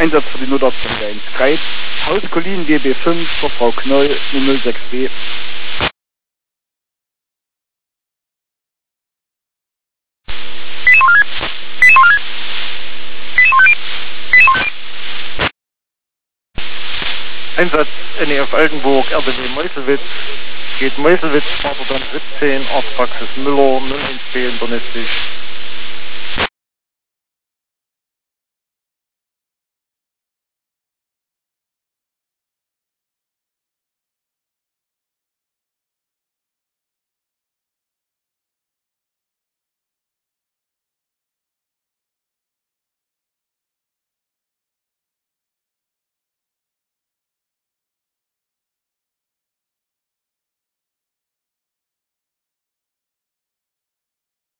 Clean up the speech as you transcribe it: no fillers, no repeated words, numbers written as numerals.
Einsatz für die Notarztstelle 1 Kreis. Haus Collin GB5 für Frau Knoll 006B. Einsatz NEF Altenburg, RBW Meuselwitz. Geht Meuselwitz, Vater dann 17, Arztpraxis Müller, 014 Donetsk.